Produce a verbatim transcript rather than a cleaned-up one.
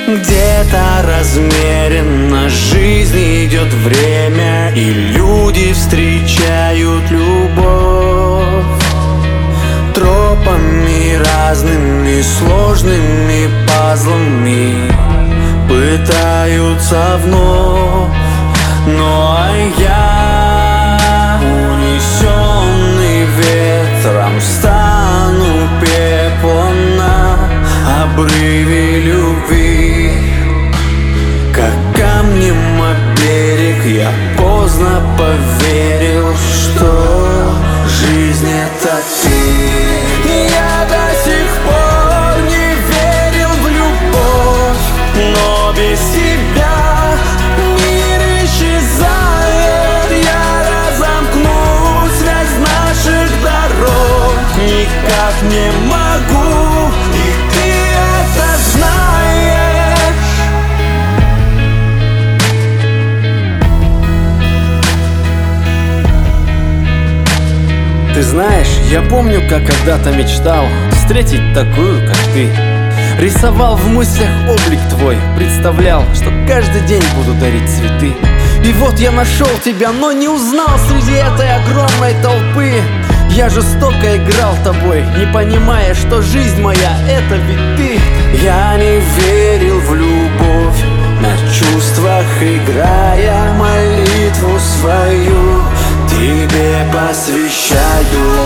Где-то размеренно жизнь идет время, и люди встречают любовь тропами разными, сложными пазлами пытаются вновь. Ну а я, унесенный ветром, стану пеплом на обрыве любви. Как камнем о берег я поздно поверил, что жизнь — это ты. Я до сих пор не верил в любовь, но без тебя мир исчезает. Я разомкну связь наших дорог, никак не могу, и ты это знаешь. Ты знаешь, я помню, как когда-то мечтал встретить такую, как ты. Рисовал в мыслях облик твой, представлял, что каждый день буду дарить цветы. И вот я нашел тебя, но не узнал среди этой огромной толпы. Я жестоко играл тобой, не понимая, что жизнь моя — это ведь ты. Я не верил в любовь, на чувствах играя молитву свою тебе посвящаю.